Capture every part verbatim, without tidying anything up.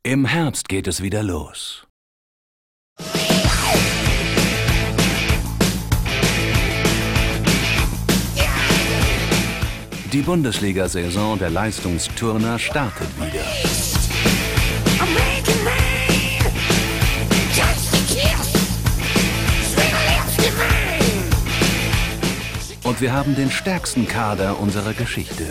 Im Herbst geht es wieder los. Die Bundesliga-Saison der Leistungsturner startet wieder. Und wir haben den stärksten Kader unserer Geschichte.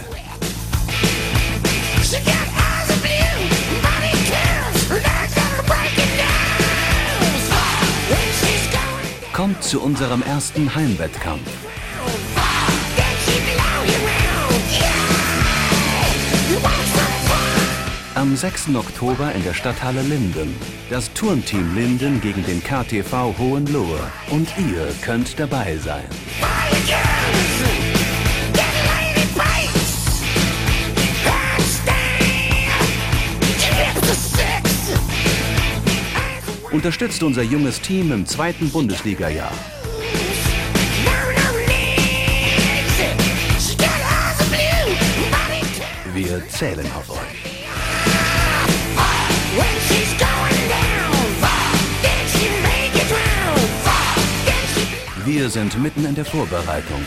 Kommt zu unserem ersten Heimwettkampf. Am sechsten Oktober in der Stadthalle Linden. Das Turnteam Linden gegen den K T V Hohenlohe. Und ihr könnt dabei sein. Unterstützt unser junges Team im zweiten Bundesliga-Jahr. Wir zählen auf euch. Wir sind mitten in der Vorbereitung.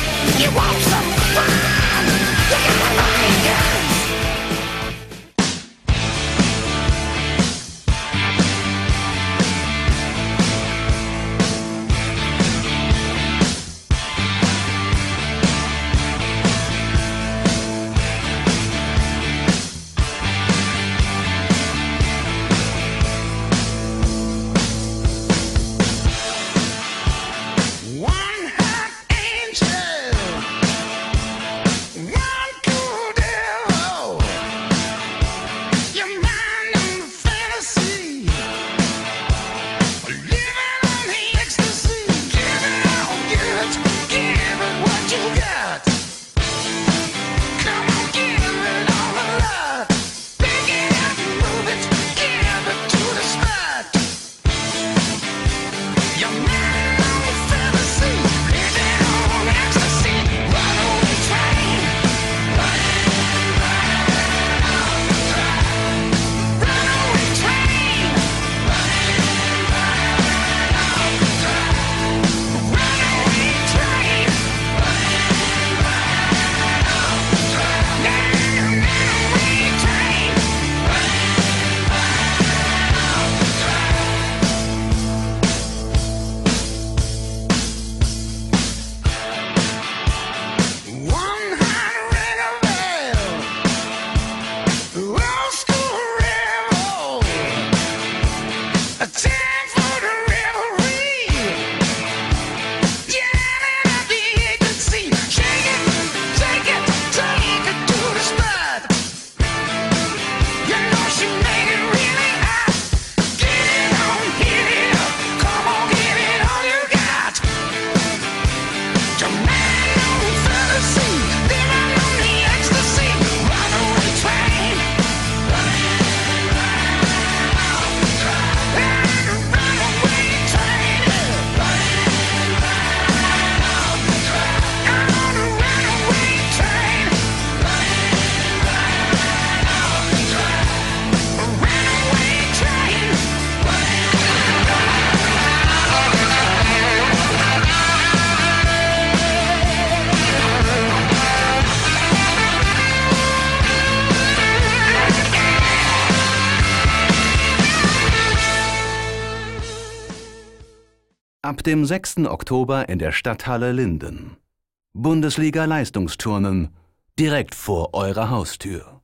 Ab dem sechsten Oktober in der Stadthalle Linden. Bundesliga-Leistungsturnen direkt vor eurer Haustür.